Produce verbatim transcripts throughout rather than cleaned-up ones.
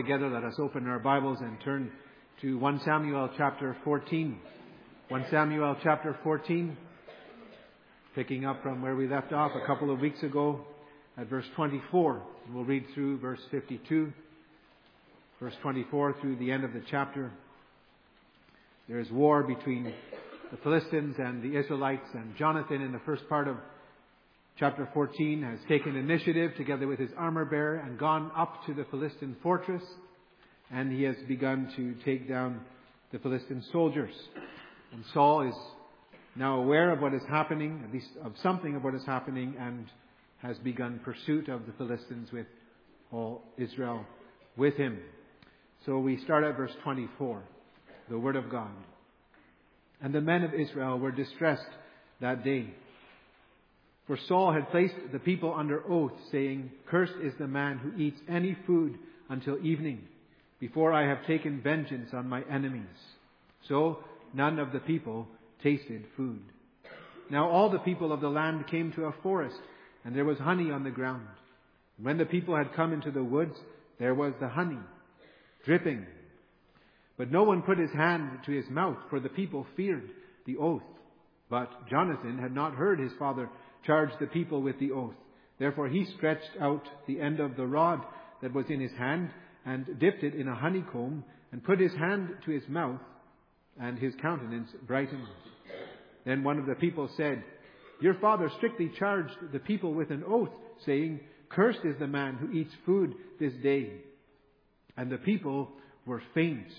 Together, let us open our Bibles and turn to First Samuel chapter fourteen. First Samuel chapter fourteen, picking up from where we left off a couple of weeks ago at verse twenty-four. And we'll read through verse fifty-two, verse twenty-four through the end of the chapter. There is war between the Philistines and the Israelites, and Jonathan in the first part of Chapter fourteen has taken initiative together with his armor bearer and gone up to the Philistine fortress, and he has begun to take down the Philistine soldiers. And Saul is now aware of what is happening, at least of something of what is happening, and has begun pursuit of the Philistines with all Israel with him. So we start at verse twenty-four, the Word of God. And the men of Israel were distressed that day, for Saul had placed the people under oath, saying, "Cursed is the man who eats any food until evening, before I have taken vengeance on my enemies." So none of the people tasted food. Now all the people of the land came to a forest, and there was honey on the ground. And when the people had come into the woods, there was the honey, dripping. But no one put his hand to his mouth, for the people feared the oath. But Jonathan had not heard his father charged the people with the oath. Therefore he stretched out the end of the rod that was in his hand and dipped it in a honeycomb and put his hand to his mouth, and his countenance brightened. Then one of the people said, "Your father strictly charged the people with an oath, saying, 'Cursed is the man who eats food this day.' And the people were faint."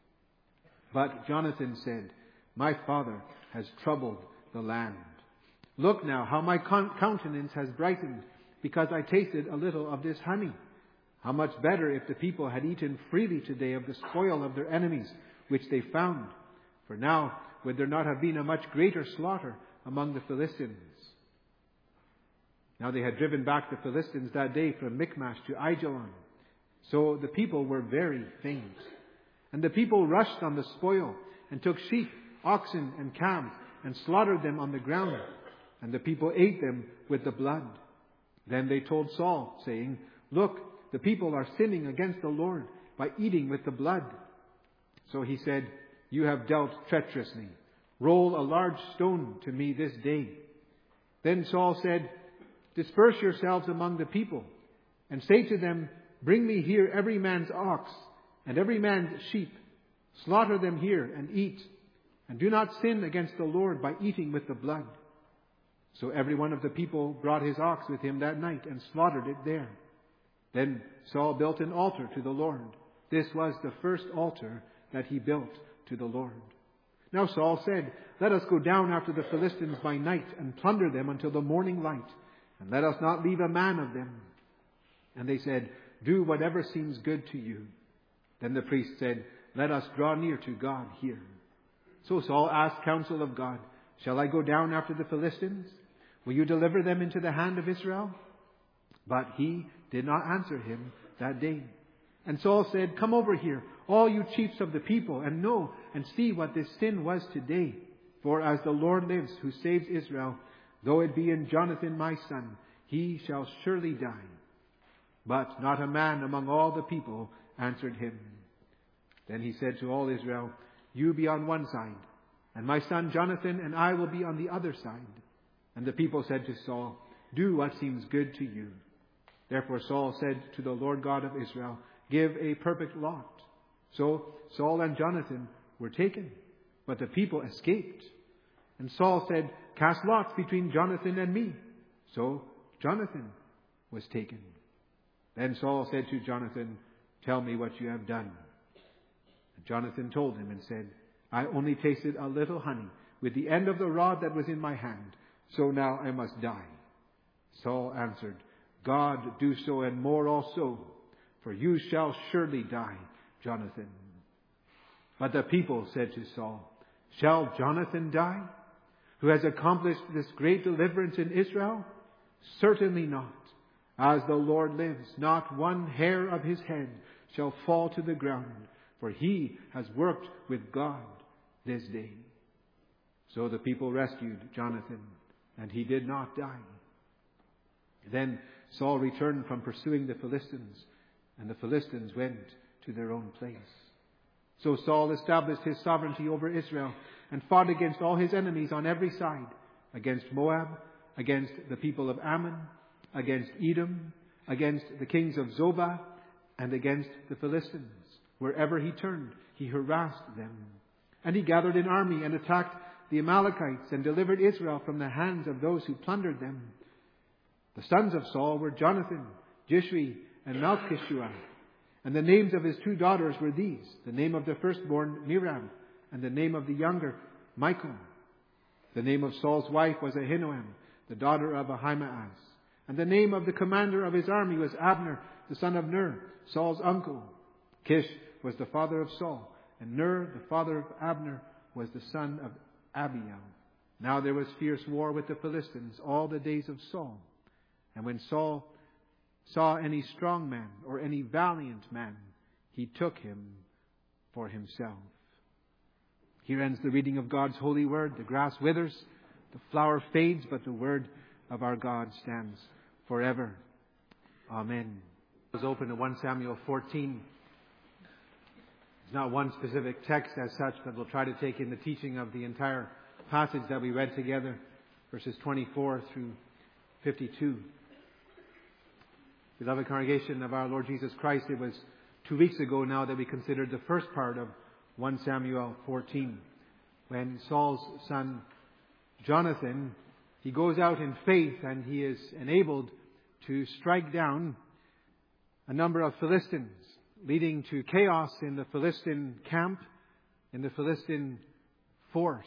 But Jonathan said, "My father has troubled the land. Look now how my countenance has brightened, because I tasted a little of this honey. How much better if the people had eaten freely today of the spoil of their enemies, which they found. For now would there not have been a much greater slaughter among the Philistines?" Now they had driven back the Philistines that day from Michmash to Aijalon. So the people were very faint. And the people rushed on the spoil, and took sheep, oxen, and calves, and slaughtered them on the ground. And the people ate them with the blood. Then they told Saul, saying, "Look, the people are sinning against the Lord by eating with the blood." So he said, "You have dealt treacherously. Roll a large stone to me this day." Then Saul said, "Disperse yourselves among the people, and say to them, 'Bring me here every man's ox and every man's sheep. Slaughter them here and eat, and do not sin against the Lord by eating with the blood.' So every one of the people brought his ox with him that night and slaughtered it there. Then Saul built an altar to the Lord. This was the first altar that he built to the Lord. Now Saul said, 'Let us go down after the Philistines by night and plunder them until the morning light, and let us not leave a man of them.' And they said, 'Do whatever seems good to you.' Then the priest said, 'Let us draw near to God here.' So Saul asked counsel of God, 'Shall I go down after the Philistines? Will you deliver them into the hand of Israel?' But he did not answer him that day. And Saul said, 'Come over here, all you chiefs of the people, and know and see what this sin was today. For as the Lord lives, who saves Israel, though it be in Jonathan my son, he shall surely die.' But not a man among all the people answered him. Then he said to all Israel, 'You be on one side, and my son Jonathan and I will be on the other side.' And the people said to Saul, 'Do what seems good to you.' Therefore Saul said to the Lord God of Israel, 'Give a perfect lot.' So Saul and Jonathan were taken, but the people escaped. And Saul said, 'Cast lots between Jonathan and me.' So Jonathan was taken. Then Saul said to Jonathan, 'Tell me what you have done.' And Jonathan told him and said, 'I only tasted a little honey with the end of the rod that was in my hand. So now I must die.' Saul answered, 'God do so and more also, for you shall surely die, Jonathan.' But the people said to Saul, 'Shall Jonathan die, who has accomplished this great deliverance in Israel? Certainly not. As the Lord lives, not one hair of his head shall fall to the ground, for he has worked with God this day.' So the people rescued Jonathan, and he did not die. Then Saul returned from pursuing the Philistines, and the Philistines went to their own place. So Saul established his sovereignty over Israel and fought against all his enemies on every side, against Moab, against the people of Ammon, against Edom, against the kings of Zobah, and against the Philistines. Wherever he turned, he harassed them. And he gathered an army and attacked the Amalekites and delivered Israel from the hands of those who plundered them. The sons of Saul were Jonathan, Jishri, and Malchishua. And the names of his two daughters were these: the name of the firstborn, Merab, and the name of the younger, Michal. The name of Saul's wife was Ahinoam, the daughter of Ahimaaz. And the name of the commander of his army was Abner, the son of Ner, Saul's uncle. Kish was the father of Saul, and Ner, the father of Abner, was the son of Abiel. Now there was fierce war with the Philistines all the days of Saul. And when Saul saw any strong man or any valiant man, he took him for himself. Here ends the reading of God's holy word. The grass withers, the flower fades, but the word of our God stands forever. Amen. Let's open to First Samuel fourteen. It's not one specific text as such, but we'll try to take in the teaching of the entire passage that we read together, verses twenty-four through fifty-two. Beloved congregation of our Lord Jesus Christ, it was two weeks ago now that we considered the first part of First Samuel fourteen, when Saul's son Jonathan, he goes out in faith and he is enabled to strike down a number of Philistines, leading to chaos in the Philistine camp, in the Philistine force.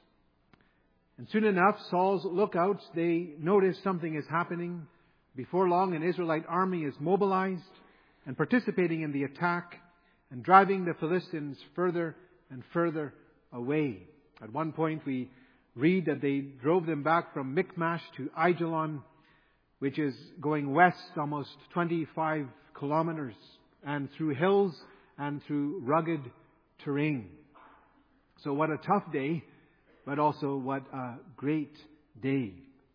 And soon enough, Saul's lookouts, they notice something is happening. Before long, an Israelite army is mobilized and participating in the attack and driving the Philistines further and further away. At one point, we read that they drove them back from Michmash to Aijalon, which is going west almost twenty-five kilometers, and through hills and through rugged terrain. So what a tough day, but also what a great day.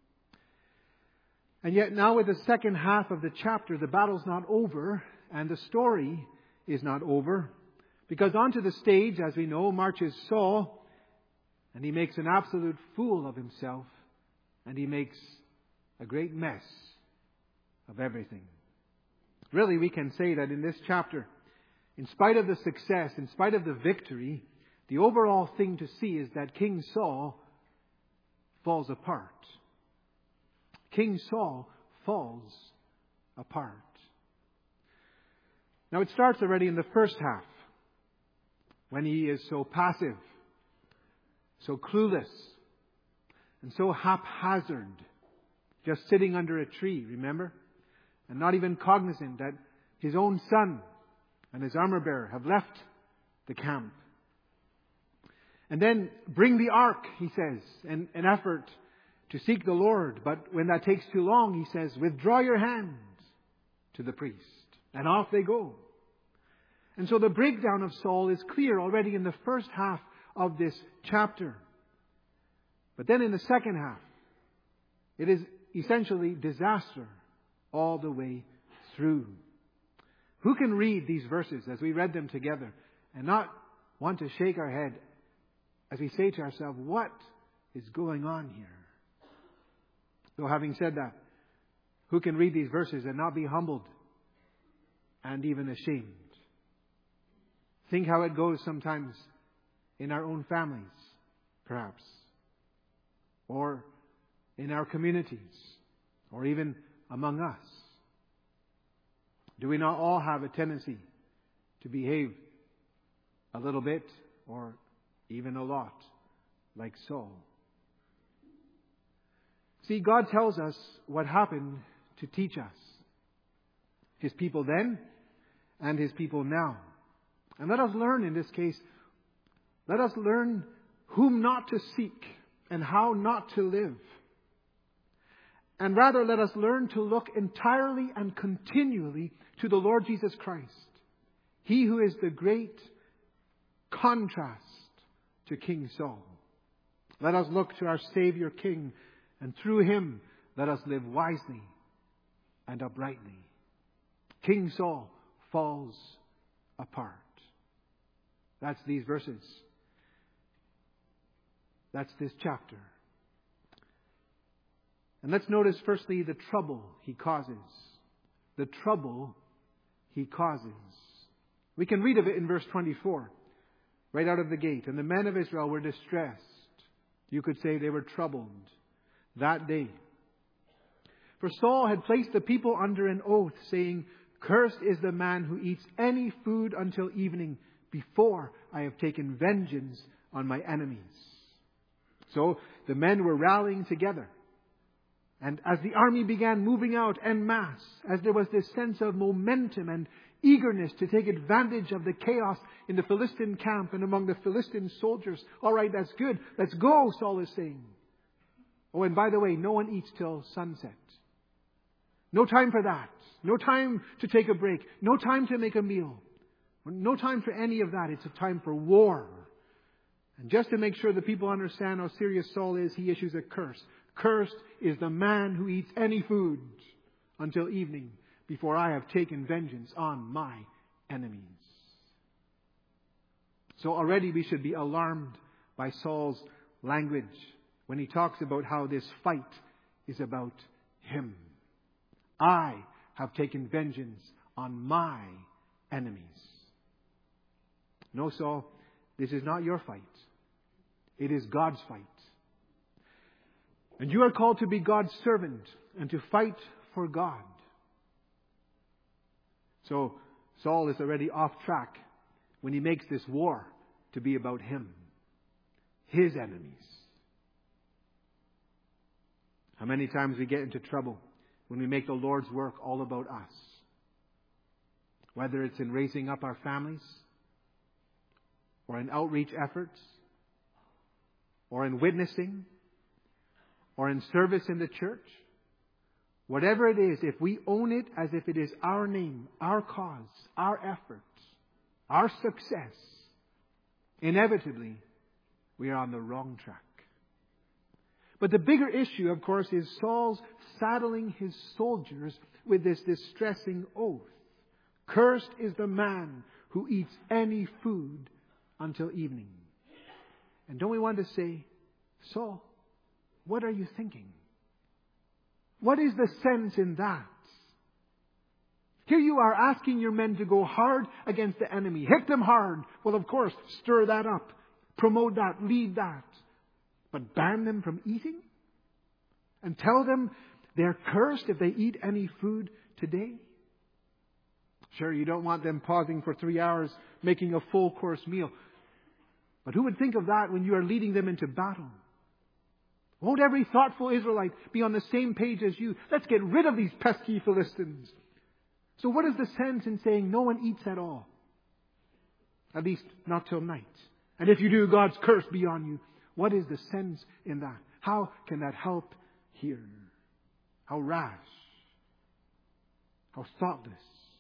And yet now with the second half of the chapter, the battle's not over and the story is not over. Because onto the stage, as we know, marches Saul, and he makes an absolute fool of himself, and he makes a great mess of everything. Really, we can say that in this chapter, in spite of the success, in spite of the victory, the overall thing to see is that King Saul falls apart. King Saul falls apart. Now it starts already in the first half, when he is so passive, so clueless, and so haphazard, just sitting under a tree, remember? And not even cognizant that his own son and his armor bearer have left the camp. And then bring the ark, he says, in an effort to seek the Lord. But when that takes too long, he says, withdraw your hand to the priest. And off they go. And so the breakdown of Saul is clear already in the first half of this chapter. But then in the second half, it is essentially disaster all the way through. Who can read these verses as we read them together and not want to shake our head as we say to ourselves, what is going on here? So having said that, who can read these verses and not be humbled and even ashamed? Think how it goes sometimes in our own families, perhaps, or in our communities, or even among us. Do we not all have a tendency to behave a little bit or even a lot like Saul? See, God tells us what happened to teach us. His people then and His people now. And let us learn in this case, let us learn whom not to seek and how not to live. And rather, let us learn to look entirely and continually to the Lord Jesus Christ. He who is the great contrast to King Saul. Let us look to our Savior King, and through Him let us live wisely and uprightly. King Saul falls apart. That's these verses. That's this chapter. And let's notice firstly the trouble he causes. The trouble he causes. We can read of it in verse twenty-four, right out of the gate. And the men of Israel were distressed. You could say they were troubled that day. For Saul had placed the people under an oath, saying, "Cursed is the man who eats any food until evening, before I have taken vengeance on my enemies." So the men were rallying together. And as the army began moving out en masse, as there was this sense of momentum and eagerness to take advantage of the chaos in the Philistine camp and among the Philistine soldiers. All right, that's good. Let's go, Saul is saying. Oh, and by the way, no one eats till sunset. No time for that. No time to take a break. No time to make a meal. No time for any of that. It's a time for war. And just to make sure the people understand how serious Saul is, he issues a curse. Cursed is the man who eats any food until evening, before I have taken vengeance on my enemies. So already we should be alarmed by Saul's language when he talks about how this fight is about him. I have taken vengeance on my enemies. No, Saul, this is not your fight. It is God's fight. And you are called to be God's servant and to fight for God. So Saul is already off track when he makes this war to be about him, his enemies. How many times we get into trouble when we make the Lord's work all about us? Whether it's in raising up our families, or in outreach efforts, or in witnessing, or in service in the church. Whatever it is, if we own it as if it is our name, our cause, our efforts, our success, inevitably we are on the wrong track. But the bigger issue, of course, is Saul's saddling his soldiers with this distressing oath. Cursed is the man who eats any food until evening. And don't we want to say, Saul, what are you thinking? What is the sense in that? Here you are asking your men to go hard against the enemy. Hit them hard. Well, of course, stir that up. Promote that. Lead that. But ban them from eating? And tell them they're cursed if they eat any food today? Sure, you don't want them pausing for three hours making a full course meal. But who would think of that when you are leading them into battle? Won't every thoughtful Israelite be on the same page as you? Let's get rid of these pesky Philistines. So what is the sense in saying no one eats at all? At least not till night. And if you do, God's curse be on you. What is the sense in that? How can that help here? How rash. How thoughtless.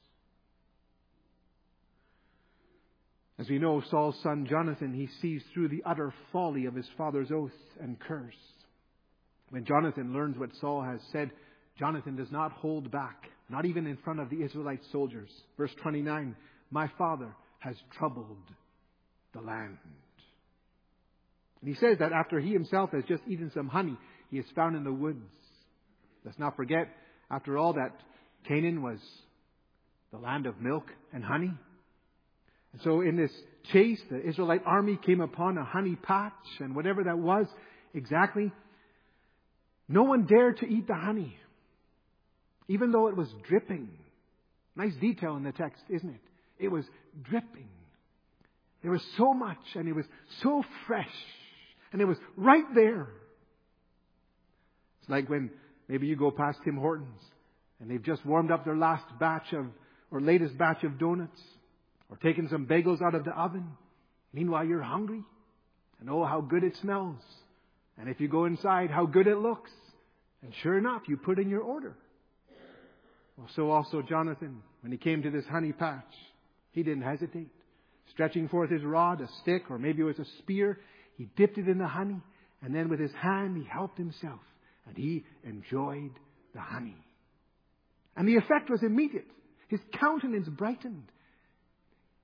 As we know, Saul's son Jonathan, he sees through the utter folly of his father's oath and curse. When Jonathan learns what Saul has said, Jonathan does not hold back, not even in front of the Israelite soldiers. Verse twenty-nine, my father has troubled the land. And he says that after he himself has just eaten some honey he has found in the woods. Let's not forget, after all, that Canaan was the land of milk and honey. And so in this chase, the Israelite army came upon a honey patch, and whatever that was exactly, no one dared to eat the honey, even though it was dripping. Nice detail in the text, isn't it? It was dripping. There was so much, and it was so fresh, and it was right there. It's like when maybe you go past Tim Hortons, and they've just warmed up their last batch of, or latest batch of donuts, or taken some bagels out of the oven. Meanwhile, you're hungry. And oh, how good it smells. And if you go inside, how good it looks. And sure enough, you put in your order. Well, so also Jonathan, when he came to this honey patch, he didn't hesitate. Stretching forth his rod, a stick, or maybe it was a spear, he dipped it in the honey. And then with his hand, he helped himself. And he enjoyed the honey. And the effect was immediate. His countenance brightened.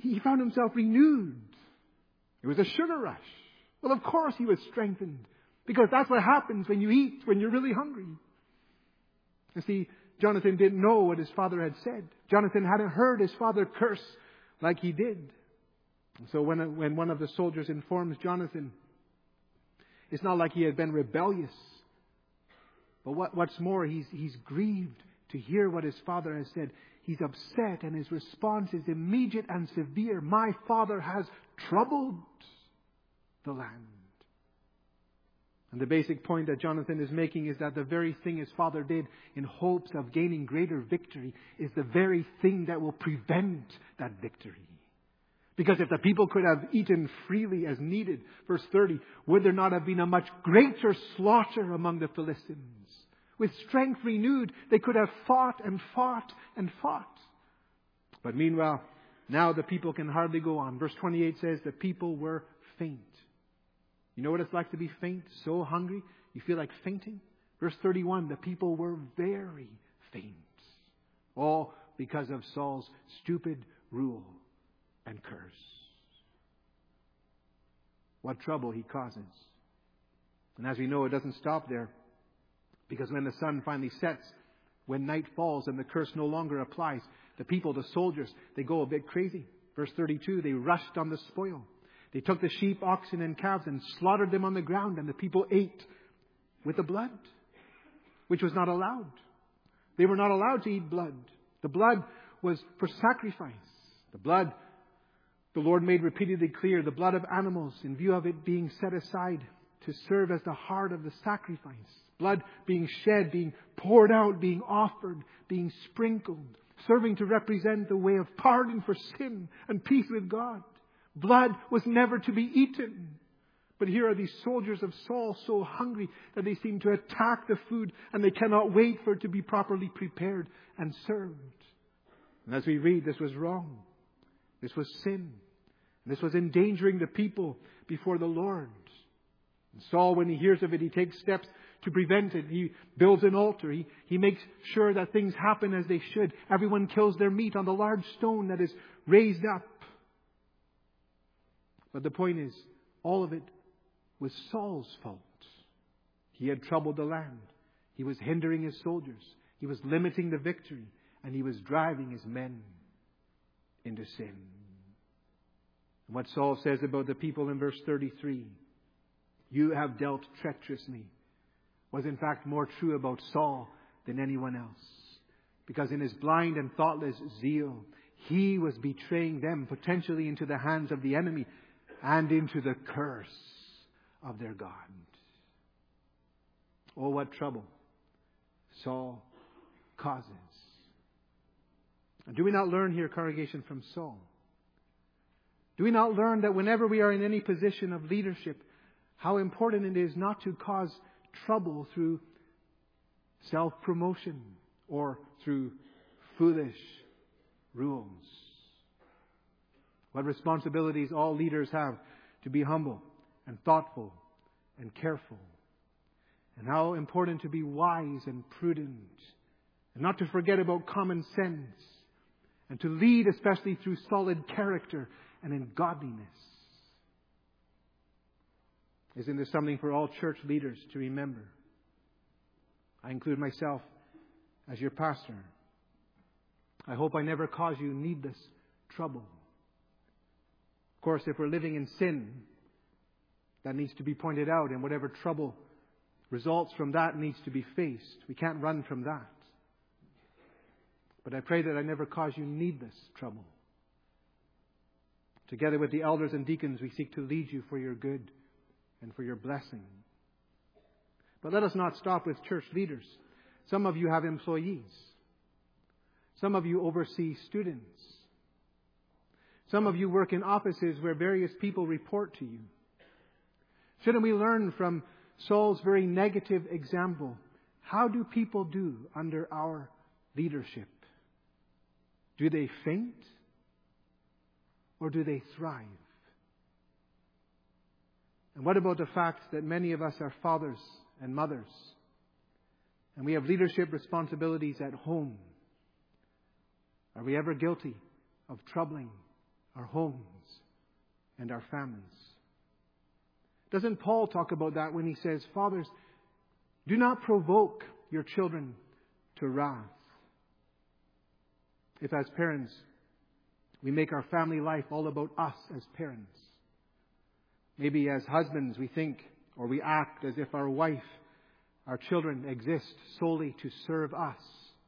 he found himself renewed. It was a sugar rush. Well, of course he was strengthened, because that's what happens when you eat, when you're really hungry. You see, Jonathan didn't know what his father had said. Jonathan hadn't heard his father curse like he did. So when, when one of the soldiers informs Jonathan, it's not like he had been rebellious. But what, what's more, he's, he's grieved to hear what his father has said. He's upset, and his response is immediate and severe. My father has troubled the land. And the basic point that Jonathan is making is that the very thing his father did in hopes of gaining greater victory is the very thing that will prevent that victory. Because if the people could have eaten freely as needed, verse thirty, would there not have been a much greater slaughter among the Philistines? With strength renewed, they could have fought and fought and fought. But meanwhile, now the people can hardly go on. Verse twenty-eight says the people were faint. You know what it's like to be faint? So hungry, you feel like fainting. Verse thirty-one, the people were very faint. All because of Saul's stupid rule and curse. What trouble he causes. And as we know, it doesn't stop there. Because when the sun finally sets, when night falls and the curse no longer applies, the people, the soldiers, they go a bit crazy. Verse thirty-two, they rushed on the spoil. They took the sheep, oxen, and calves and slaughtered them on the ground, and the people ate with the blood, which was not allowed. They were not allowed to eat blood. The blood was for sacrifice. The blood, the Lord made repeatedly clear, the blood of animals, in view of it being set aside to serve as the heart of the sacrifice. Blood being shed, being poured out, being offered, being sprinkled, serving to represent the way of pardon for sin and peace with God. Blood was never to be eaten. But here are these soldiers of Saul so hungry that they seem to attack the food, and they cannot wait for it to be properly prepared and served. And as we read, this was wrong. This was sin. This was endangering the people before the Lord. And Saul, when he hears of it, he takes steps to prevent it. He builds an altar. He, he makes sure that things happen as they should. Everyone kills their meat on the large stone that is raised up. But the point is, all of it was Saul's fault. He had troubled the land. He was hindering his soldiers. He was limiting the victory. And he was driving his men into sin. And what Saul says about the people in verse thirty-three, you have dealt treacherously, was in fact more true about Saul than anyone else. Because in his blind and thoughtless zeal, he was betraying them potentially into the hands of the enemy and into the curse of their God. Oh, what trouble Saul causes. And do we not learn here, congregation, from Saul? Do we not learn that whenever we are in any position of leadership, how important it is not to cause trouble through self-promotion or through foolish rules? What responsibilities all leaders have to be humble and thoughtful and careful. And how important to be wise and prudent. And not to forget about common sense. And to lead especially through solid character and in godliness. Isn't this something for all church leaders to remember? I include myself as your pastor. I hope I never cause you needless trouble. Of course, if we're living in sin, that needs to be pointed out, and whatever trouble results from that needs to be faced. We can't run from that. But I pray that I never cause you needless trouble. Together with the elders and deacons, we seek to lead you for your good and for your blessing. But let us not stop with church leaders. Some of you have employees. Some of you oversee students. Some of you work in offices where various people report to you. Shouldn't we learn from Saul's very negative example? How do people do under our leadership? Do they faint? Or do they thrive? And what about the fact that many of us are fathers and mothers? And we have leadership responsibilities at home. Are we ever guilty of troubling our homes, and our families. Doesn't Paul talk about that when he says, fathers, do not provoke your children to wrath? If as parents, we make our family life all about us as parents. Maybe as husbands, we think or we act as if our wife, our children exist solely to serve us.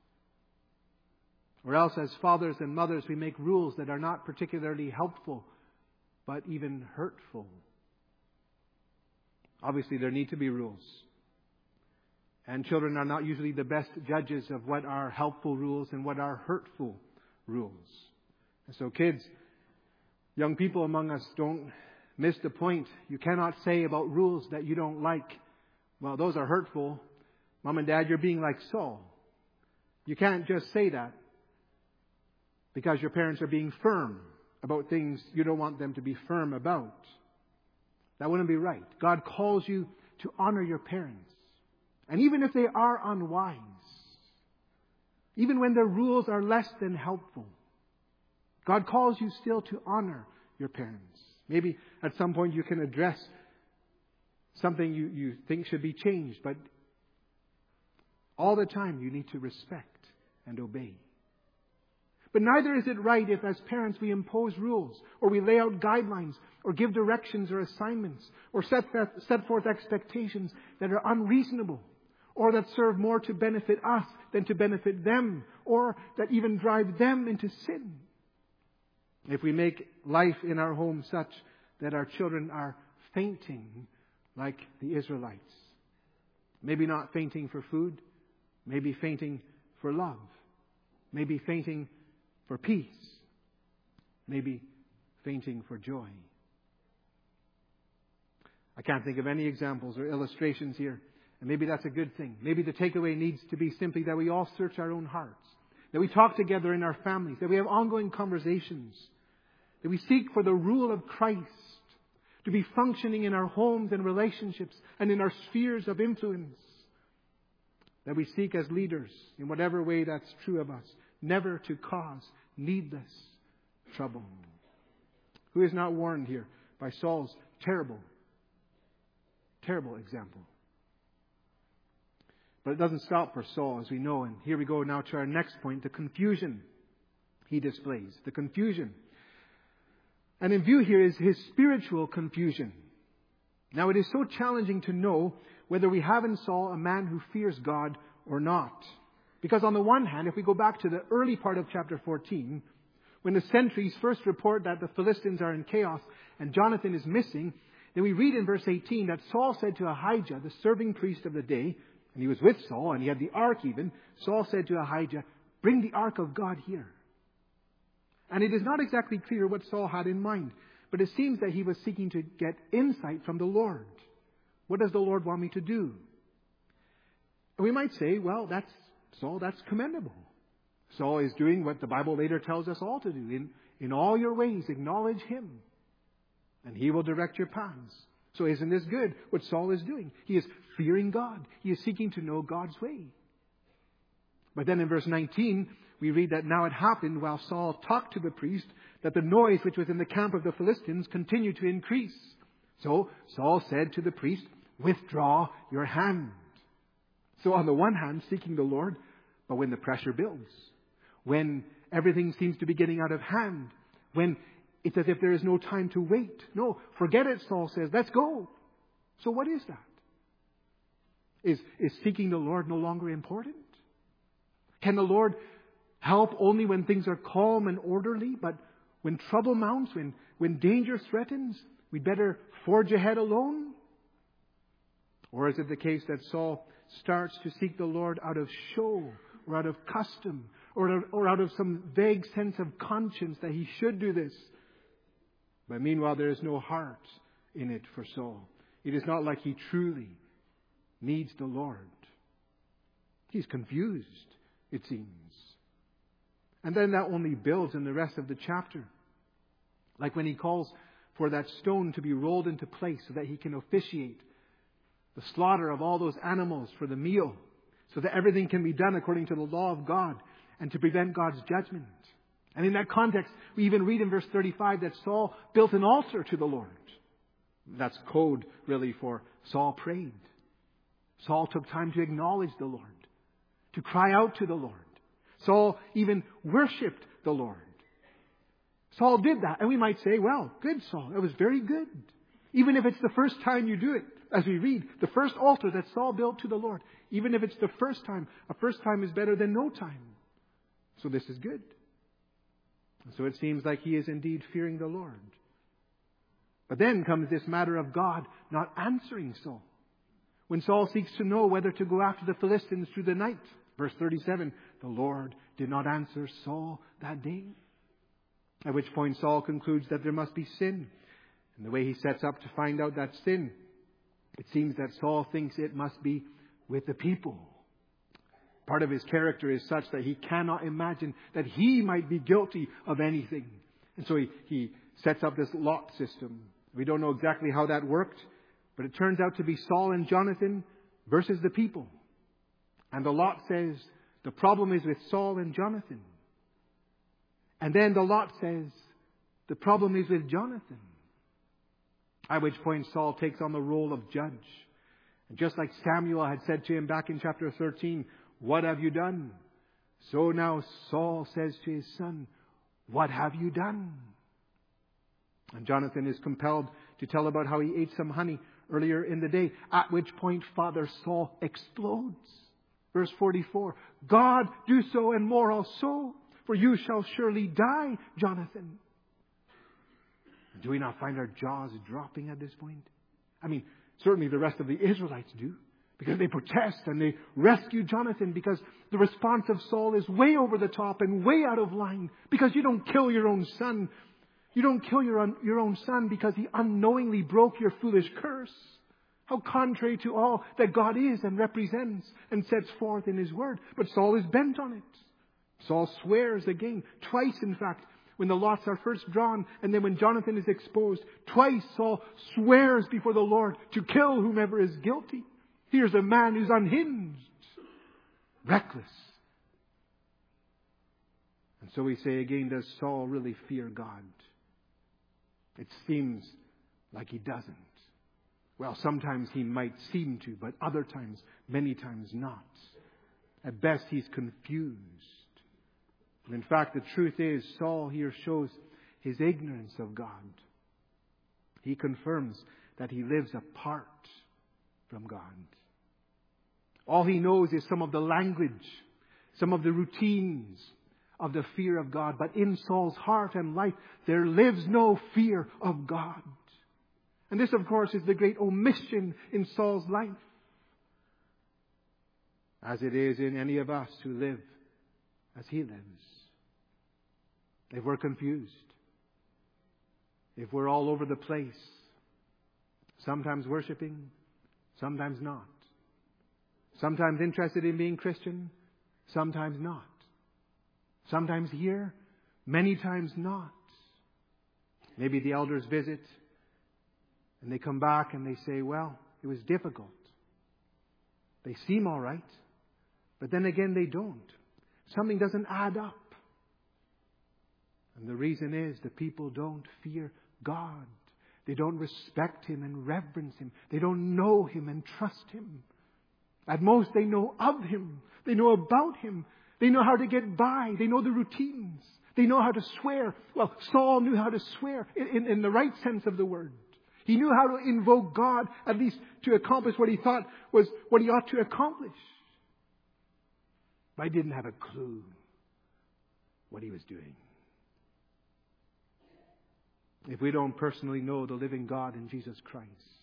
Or else as fathers and mothers, we make rules that are not particularly helpful, but even hurtful. Obviously, there need to be rules. And children are not usually the best judges of what are helpful rules and what are hurtful rules. And so kids, young people among us, don't miss the point. You cannot say about rules that you don't like, well, those are hurtful. Mom and Dad, you're being like Saul. You can't just say that because your parents are being firm about things you don't want them to be firm about. That wouldn't be right. God calls you to honor your parents. And even if they are unwise, even when their rules are less than helpful, God calls you still to honor your parents. Maybe at some point you can address something you, you think should be changed, but all the time you need to respect and obey. But neither is it right if as parents we impose rules or we lay out guidelines or give directions or assignments or set, set forth expectations that are unreasonable or that serve more to benefit us than to benefit them or that even drive them into sin. If we make life in our home such that our children are fainting like the Israelites, maybe not fainting for food, maybe fainting for love, maybe fainting for peace, maybe fainting for joy. I can't think of any examples or illustrations here, and maybe that's a good thing. Maybe the takeaway needs to be simply that we all search our own hearts, that we talk together in our families, that we have ongoing conversations, that we seek for the rule of Christ to be functioning in our homes and relationships and in our spheres of influence, that we seek as leaders, in whatever way that's true of us, never to cause needless trouble. Who is not warned here by Saul's terrible, terrible example? But it doesn't stop for Saul, as we know. And here we go now to our next point, the confusion he displays. The confusion. And in view here is his spiritual confusion. Now it is so challenging to know whether we have in Saul a man who fears God or not. Because on the one hand, if we go back to the early part of chapter fourteen, when the sentries first report that the Philistines are in chaos and Jonathan is missing, then we read in verse eighteen that Saul said to Ahijah, the serving priest of the day, and he was with Saul and he had the ark even, Saul said to Ahijah, bring the ark of God here. And it is not exactly clear what Saul had in mind, but it seems that he was seeking to get insight from the Lord. What does the Lord want me to do? And we might say, well, that's Saul, that's commendable. Saul is doing what the Bible later tells us all to do. In, in all your ways, acknowledge Him, and He will direct your paths. So isn't this good, what Saul is doing? He is fearing God. He is seeking to know God's way. But then in verse nineteen, we read that now it happened while Saul talked to the priest that the noise which was in the camp of the Philistines continued to increase. So Saul said to the priest, withdraw your hand. So on the one hand, seeking the Lord, but when the pressure builds, when everything seems to be getting out of hand, when it's as if there is no time to wait. No, forget it, Saul says. Let's go. So what is that? Is, is seeking the Lord no longer important? Can the Lord help only when things are calm and orderly, but when trouble mounts, when, when danger threatens, we'd better forge ahead alone? Or is it the case that Saul starts to seek the Lord out of show or out of custom or, or out of some vague sense of conscience that he should do this? But meanwhile, there is no heart in it for Saul. It is not like he truly needs the Lord. He's confused, it seems. And then that only builds in the rest of the chapter. Like when he calls for that stone to be rolled into place so that he can officiate the slaughter of all those animals for the meal, so that everything can be done according to the law of God and to prevent God's judgment. And in that context, we even read in verse thirty-five that Saul built an altar to the Lord. That's code, really, for Saul prayed. Saul took time to acknowledge the Lord, to cry out to the Lord. Saul even worshipped the Lord. Saul did that. And we might say, well, good, Saul. It was very good. Even if it's the first time you do it. As we read, the first altar that Saul built to the Lord. Even if it's the first time. A first time is better than no time. So this is good. And so it seems like he is indeed fearing the Lord. But then comes this matter of God not answering Saul. When Saul seeks to know whether to go after the Philistines through the night. Verse thirty-seven, the Lord did not answer Saul that day. At which point Saul concludes that there must be sin. And the way he sets up to find out that sin, it seems that Saul thinks it must be with the people. Part of his character is such that he cannot imagine that he might be guilty of anything. And so he, he sets up this lot system. We don't know exactly how that worked, but it turns out to be Saul and Jonathan versus the people. And the lot says the problem is with Saul and Jonathan. And then the lot says the problem is with Jonathan. At which point Saul takes on the role of judge. And just like Samuel had said to him back in chapter thirteen, what have you done? So now Saul says to his son, what have you done? And Jonathan is compelled to tell about how he ate some honey earlier in the day. At which point Father Saul explodes. Verse forty-four, God, do so and more also, for you shall surely die, Jonathan. Do we not find our jaws dropping at this point? I mean, certainly the rest of the Israelites do. Because they protest and they rescue Jonathan because the response of Saul is way over the top and way out of line. Because you don't kill your own son. You don't kill your own, your own son because he unknowingly broke your foolish curse. How contrary to all that God is and represents and sets forth in His Word. But Saul is bent on it. Saul swears again, twice in fact, when the lots are first drawn and then when Jonathan is exposed. Twice Saul swears before the Lord to kill whomever is guilty. Here's a man who's unhinged, reckless. And so we say again, does Saul really fear God? It seems like he doesn't. Well, sometimes he might seem to, but other times, many times not. At best, he's confused. And in fact, the truth is, Saul here shows his ignorance of God. He confirms that he lives apart from God. All he knows is some of the language, some of the routines of the fear of God. But in Saul's heart and life, there lives no fear of God. And this, of course, is the great omission in Saul's life. As it is in any of us who live as he lives. If we're confused, if we're all over the place, sometimes worshiping, sometimes not. Sometimes interested in being Christian, sometimes not. Sometimes here, many times not. Maybe the elders visit and they come back and they say, well, it was difficult. They seem all right, but then again they don't. Something doesn't add up. And the reason is the people don't fear God. They don't respect Him and reverence Him. They don't know Him and trust Him. At most, they know of Him. They know about Him. They know how to get by. They know the routines. They know how to swear. Well, Saul knew how to swear in, in, in the right sense of the word. He knew how to invoke God, at least to accomplish what he thought was what he ought to accomplish. But I didn't have a clue what he was doing. If we don't personally know the living God in Jesus Christ,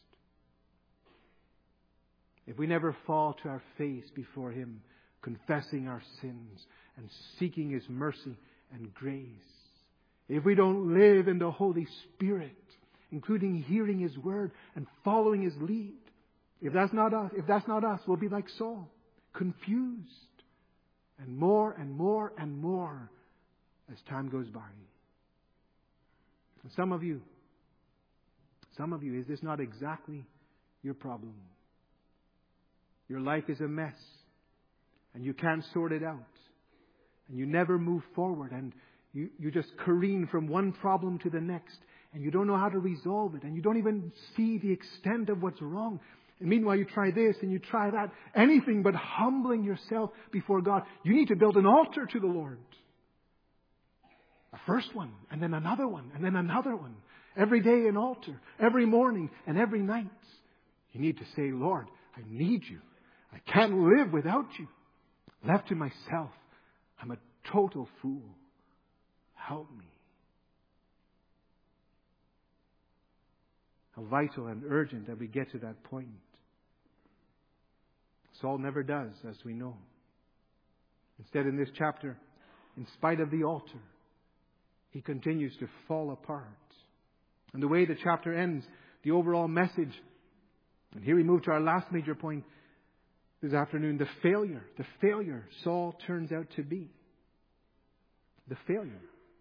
if we never fall to our face before Him, confessing our sins and seeking His mercy and grace, if we don't live in the Holy Spirit, including hearing His word and following His lead, if that's not us, if that's not us, we'll be like Saul, confused, and more and more and more as time goes by. And some of you, some of you, is this not exactly your problem? Your life is a mess, and you can't sort it out, and you never move forward, and you, you just careen from one problem to the next, and you don't know how to resolve it, and you don't even see the extent of what's wrong. And meanwhile, you try this and you try that. Anything but humbling yourself before God. You need to build an altar to the Lord. A first one, and then another one, and then another one. Every day an altar, every morning and every night. You need to say, Lord, I need you. I can't live without you. Left to myself, I'm a total fool. Help me. How vital and urgent that we get to that point. Saul never does, as we know. Instead, in this chapter, in spite of the altar, he continues to fall apart. And the way the chapter ends, the overall message, and here we move to our last major point this afternoon, the failure, the failure Saul turns out to be. The failure.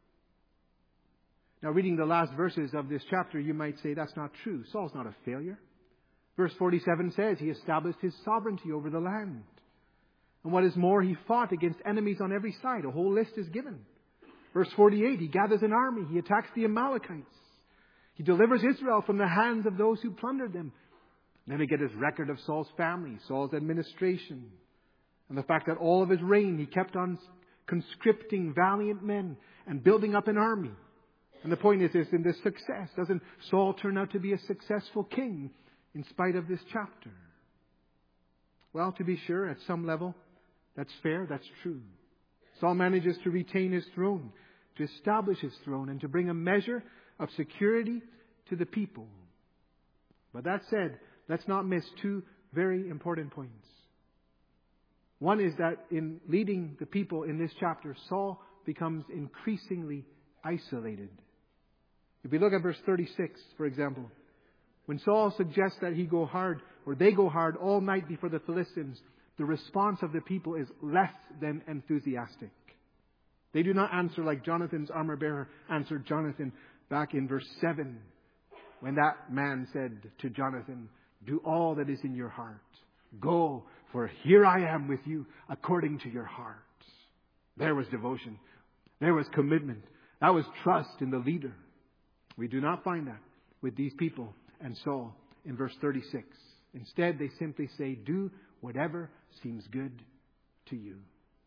Now, reading the last verses of this chapter, you might say that's not true. Saul's not a failure. Verse forty-seven says he established his sovereignty over the land. And what is more, he fought against enemies on every side. A whole list is given. Verse forty-eight, he gathers an army. He attacks the Amalekites. He delivers Israel from the hands of those who plundered them. Then we get his record of Saul's family, Saul's administration, and the fact that all of his reign he kept on conscripting valiant men and building up an army. And the point is, is in this success, doesn't Saul turn out to be a successful king in spite of this chapter? Well, to be sure, at some level, that's fair, that's true. Saul manages to retain his throne, to establish his throne, and to bring a measure of security to the people. But that said, let's not miss two very important points. One is that in leading the people in this chapter, Saul becomes increasingly isolated. If we look at verse thirty-six, for example, when Saul suggests that he go hard, or they go hard all night before the Philistines, the response of the people is less than enthusiastic. They do not answer like Jonathan's armor bearer answered Jonathan back in verse seven, when that man said to Jonathan, "Do all that is in your heart. Go, for here I am with you according to your heart." There was devotion. There was commitment. That was trust in the leader. We do not find that with these people and Saul in verse thirty-six. Instead, they simply say, "Do whatever seems good to you."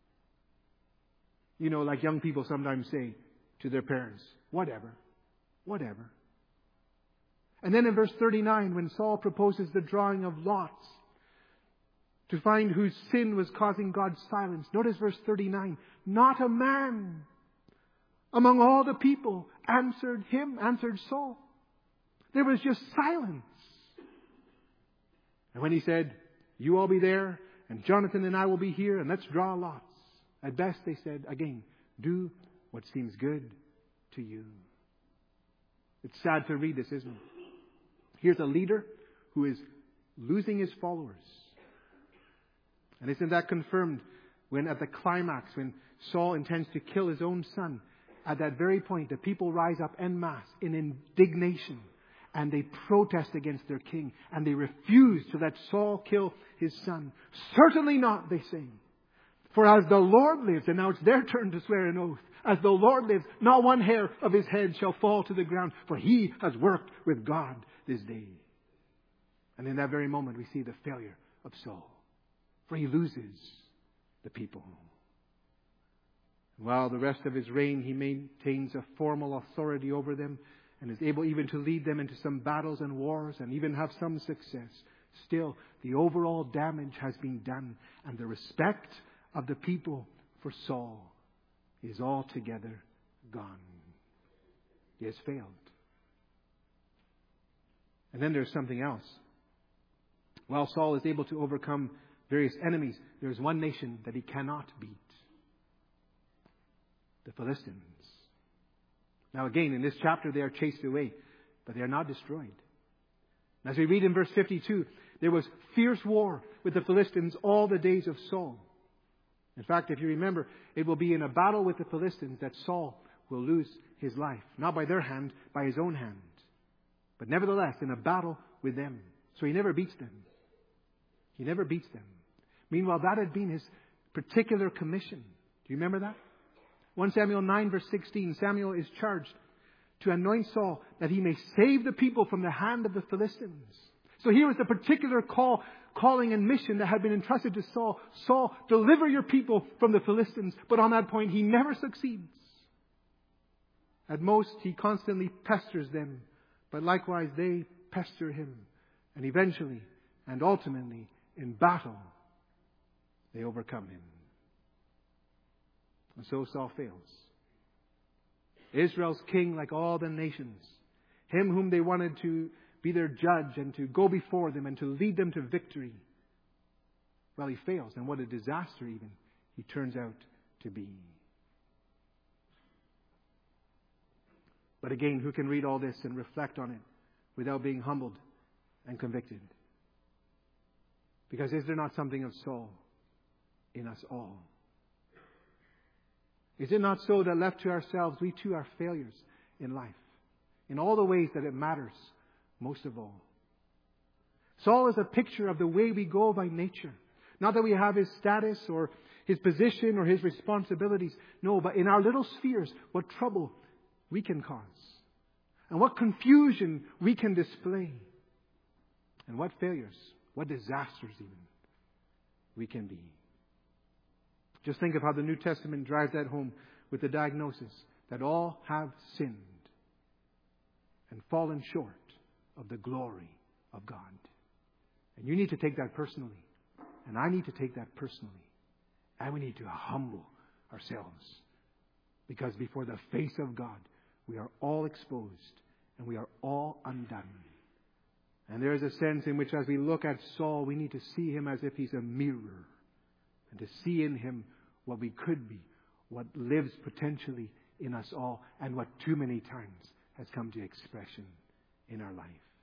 You know, like young people sometimes say to their parents, "Whatever, whatever." And then in verse thirty-nine, when Saul proposes the drawing of lots to find whose sin was causing God's silence, notice verse thirty-nine. Not a man among all the people answered him, answered Saul. There was just silence. And when he said, "You all be there, and Jonathan and I will be here, and let's draw lots," at best they said, again, "Do what seems good to you." It's sad to read this, isn't it? Here's a leader who is losing his followers. And isn't that confirmed when at the climax, when Saul intends to kill his own son, at that very point, the people rise up en masse in indignation and they protest against their king and they refuse to let Saul kill his son. "Certainly not," they say. "For as the Lord lives," and now it's their turn to swear an oath, "as the Lord lives, not one hair of his head shall fall to the ground, for he has worked with God this day." And in that very moment, we see the failure of Saul, for he loses the people. While the rest of his reign, he maintains a formal authority over them and is able even to lead them into some battles and wars and even have some success. Still, the overall damage has been done, and the respect of the people for Saul is altogether gone. He has failed. And then there's something else. While Saul is able to overcome various enemies, there's one nation that he cannot beat. The Philistines. Now again, in this chapter they are chased away, but they are not destroyed. As we read in verse fifty-two, there was fierce war with the Philistines all the days of Saul. In fact, if you remember, it will be in a battle with the Philistines that Saul will lose his life. Not by their hand, by his own hand. But nevertheless, in a battle with them. So he never beats them. He never beats them. Meanwhile, that had been his particular commission. Do you remember that? First Samuel nine verse sixteen, Samuel is charged to anoint Saul that he may save the people from the hand of the Philistines. So here was the particular call, calling and mission that had been entrusted to Saul. Saul, deliver your people from the Philistines. But on that point, he never succeeds. At most, he constantly pesters them, but likewise they pester him. And eventually, and ultimately, in battle, they overcome him. And so Saul fails. Israel's king, like all the nations, him whom they wanted to be their judge and to go before them and to lead them to victory, well, he fails. And what a disaster even he turns out to be. But again, who can read all this and reflect on it without being humbled and convicted? Because is there not something of Saul in us all? Is it not so that left to ourselves, we too are failures in life, in all the ways that it matters most of all? Saul is a picture of the way we go by nature. Not that we have his status or his position or his responsibilities. No, but in our little spheres, what trouble we can cause. And what confusion we can display. And what failures, what disasters even we can be. Just think of how the New Testament drives that home with the diagnosis that all have sinned and fallen short of the glory of God. And you need to take that personally. And I need to take that personally. And we need to humble ourselves. Because before the face of God, we are all exposed and we are all undone. And there is a sense in which as we look at Saul, we need to see him as if he's a mirror. And to see in him what we could be, what lives potentially in us all, and what too many times has come to expression in our life.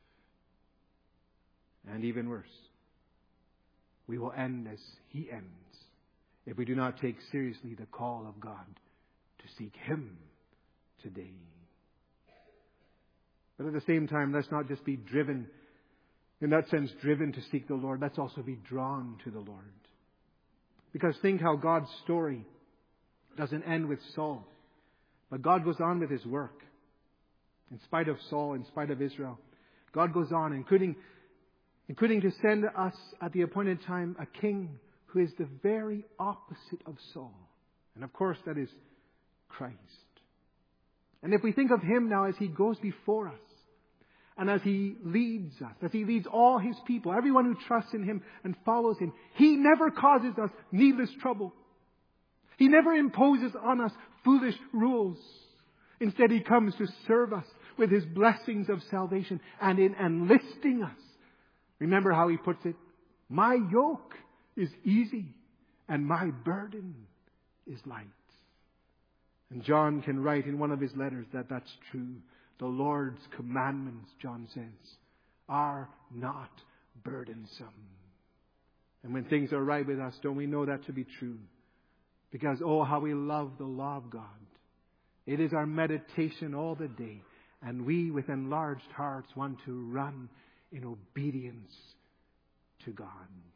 And even worse, we will end as he ends if we do not take seriously the call of God to seek him today. But at the same time, let's not just be driven, in that sense, driven to seek the Lord. Let's also be drawn to the Lord. Because think how God's story doesn't end with Saul. But God goes on with his work. In spite of Saul, in spite of Israel, God goes on, including, including to send us at the appointed time a king who is the very opposite of Saul. And of course that is Christ. And if we think of him now as he goes before us, and as he leads us, as he leads all his people, everyone who trusts in him and follows him, he never causes us needless trouble. He never imposes on us foolish rules. Instead, he comes to serve us with his blessings of salvation and in enlisting us. Remember how he puts it? My yoke is easy and my burden is light. And John can write in one of his letters that that's true. The Lord's commandments, John says, are not burdensome. And when things are right with us, don't we know that to be true? Because, oh, how we love the law of God. It is our meditation all the day. And we, with enlarged hearts, want to run in obedience to God.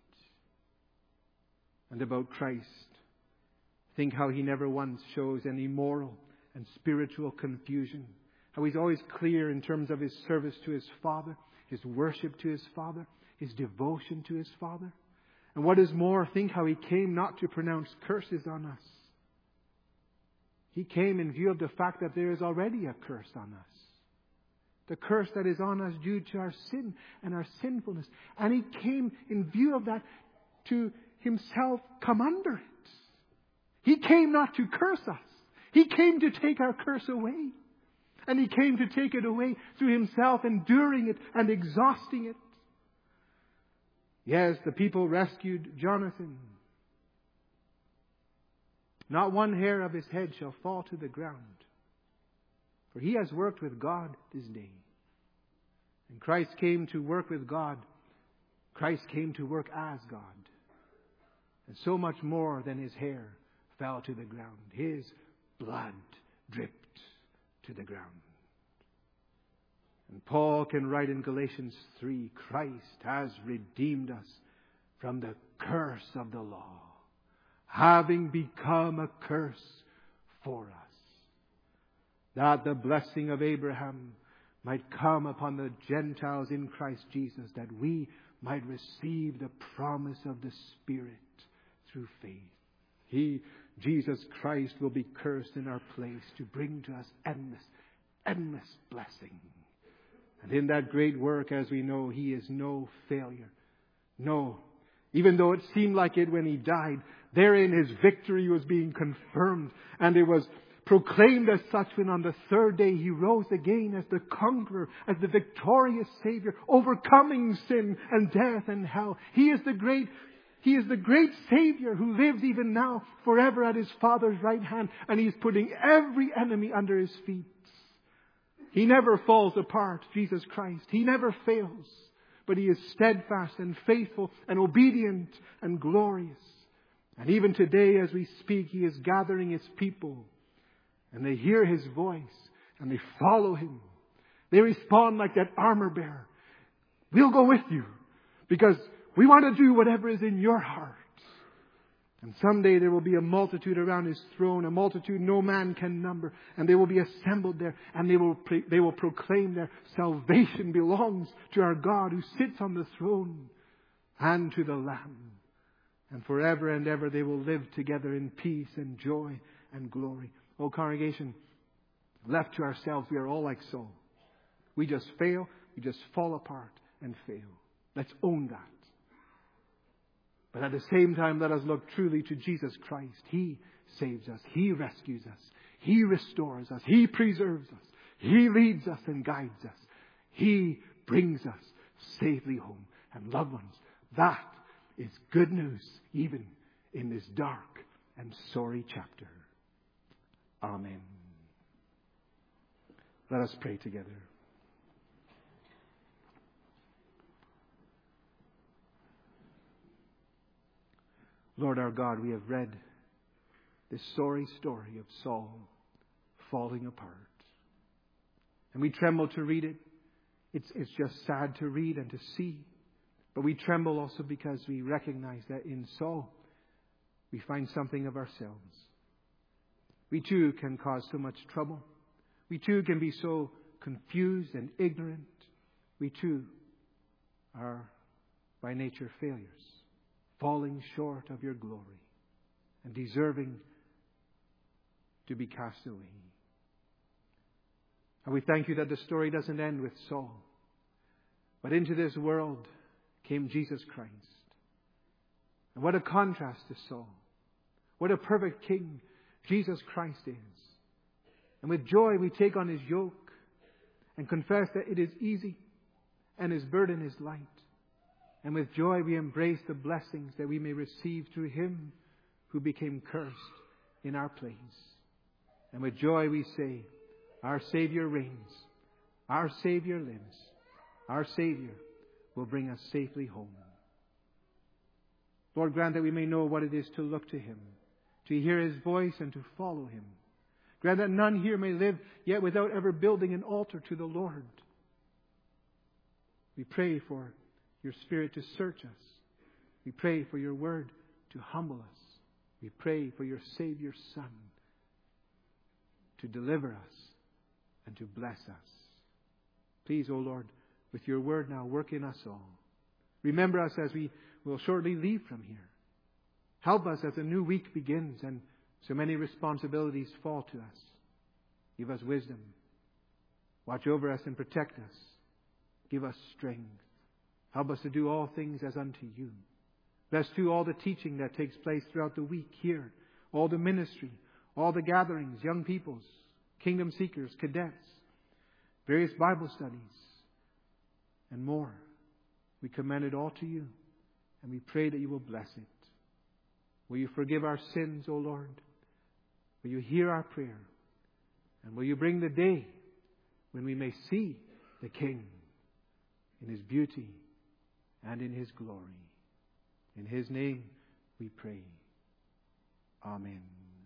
And about Christ, think how he never once shows any moral and spiritual confusion. How he's always clear in terms of his service to his Father, his worship to his Father, his devotion to his Father. And what is more, think how he came not to pronounce curses on us. He came in view of the fact that there is already a curse on us. The curse that is on us due to our sin and our sinfulness. And he came in view of that to himself come under it. He came not to curse us. He came to take our curse away. And he came to take it away through himself, enduring it and exhausting it. Yes, the people rescued Jonathan. Not one hair of his head shall fall to the ground. For he has worked with God this day. And Christ came to work with God. Christ came to work as God. And so much more than his hair fell to the ground. His blood dripped to the ground. And Paul can write in Galatians three, Christ has redeemed us from the curse of the law, having become a curse for us, that the blessing of Abraham might come upon the Gentiles in Christ Jesus, that we might receive the promise of the Spirit through faith. He, Jesus Christ, will be cursed in our place to bring to us endless, endless blessing. And in that great work, as we know, He is no failure. No. Even though it seemed like it when He died, therein His victory was being confirmed. And it was proclaimed as such when on the third day He rose again as the conqueror, as the victorious Savior, overcoming sin and death and hell. He is the great He is the great Savior who lives even now forever at His Father's right hand. And He is putting every enemy under His feet. He never falls apart, Jesus Christ. He never fails. But He is steadfast and faithful and obedient and glorious. And even today as we speak, He is gathering His people. And they hear His voice and they follow Him. They respond like that armor bearer. We'll go with you because we want to do whatever is in your heart. And someday there will be a multitude around His throne, a multitude no man can number. And they will be assembled there and they will, pre- they will proclaim their salvation belongs to our God who sits on the throne and to the Lamb. And forever and ever they will live together in peace and joy and glory. Oh, congregation, left to ourselves, we are all like Saul. We just fail, we just fall apart and fail. Let's own that. But at the same time, let us look truly to Jesus Christ. He saves us. He rescues us. He restores us. He preserves us. He leads us and guides us. He brings us safely home. And loved ones, that is good news even in this dark and sorry chapter. Amen. Let us pray together. Lord our God, we have read this sorry story of Saul falling apart. And we tremble to read it. It's, it's just sad to read and to see. But we tremble also because we recognize that in Saul we find something of ourselves. We too can cause so much trouble. We too can be so confused and ignorant. We too are by nature failures, falling short of your glory and deserving to be cast away. And we thank you that the story doesn't end with Saul, but into this world came Jesus Christ. And what a contrast to Saul. What a perfect king Jesus Christ is. And with joy we take on His yoke and confess that it is easy and His burden is light. And with joy we embrace the blessings that we may receive through Him who became cursed in our place. And with joy we say, our Savior reigns. Our Savior lives. Our Savior will bring us safely home. Lord, grant that we may know what it is to look to Him, to hear His voice and to follow Him. Grant that none here may live yet without ever building an altar to the Lord. We pray for your Spirit to search us. We pray for your word to humble us. We pray for your Savior Son to deliver us and to bless us. Please, O Lord, with your word now, work in us all. Remember us as we will shortly leave from here. Help us as a new week begins and so many responsibilities fall to us. Give us wisdom. Watch over us and protect us. Give us strength. Help us to do all things as unto you. Bless too all the teaching that takes place throughout the week here. All the ministry, all the gatherings, young peoples, kingdom seekers, cadets, various Bible studies, and more. We commend it all to you, and we pray that you will bless it. Will you forgive our sins, O Lord? Will you hear our prayer? And will you bring the day when we may see the King in His beauty and in His glory? In His name we pray. Amen.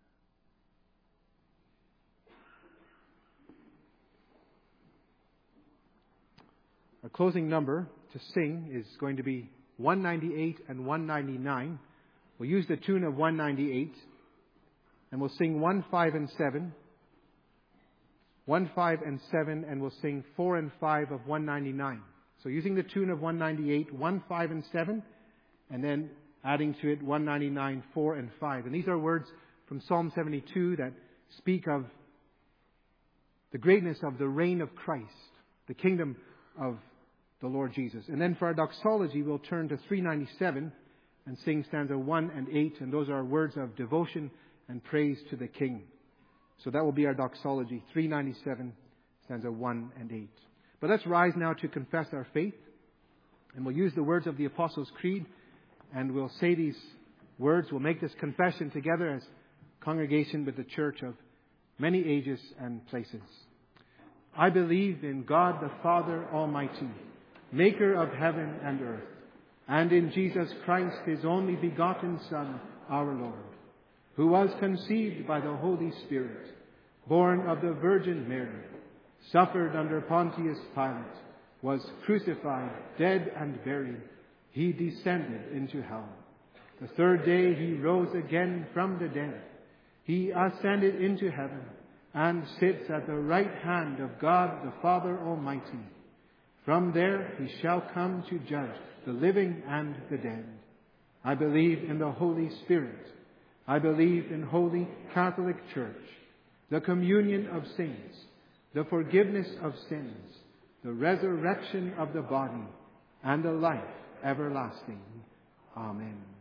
Our closing number to sing is going to be one ninety-eight and one ninety-nine. We'll use the tune of one ninety-eight. And we'll sing one, five, and seven. one, five, and seven, and we'll sing four and five of one ninety-nine. So using the tune of one ninety-eight, one, five, and seven, and then adding to it one ninety-nine, four, and five. And these are words from Psalm seventy-two that speak of the greatness of the reign of Christ, the kingdom of the Lord Jesus. And then for our doxology, we'll turn to three ninety-seven and sing stanza one and eight, and those are words of devotion and praise to the King. So that will be our doxology, three ninety-seven, stanza one and eight. But let's rise now to confess our faith, and we'll use the words of the Apostles' Creed, and we'll say these words. We'll make this confession together as congregation with the church of many ages and places. I believe in God the Father Almighty, maker of heaven and earth, and in Jesus Christ, His only begotten Son, our Lord, who was conceived by the Holy Spirit, born of the Virgin Mary, suffered under Pontius Pilate, was crucified, dead, and buried. He descended into hell. The third day He rose again from the dead. He ascended into heaven and sits at the right hand of God the Father Almighty. From there He shall come to judge the living and the dead. I believe in the Holy Spirit. I believe in Holy Catholic Church, the communion of saints, the forgiveness of sins, the resurrection of the body, and the life everlasting. Amen.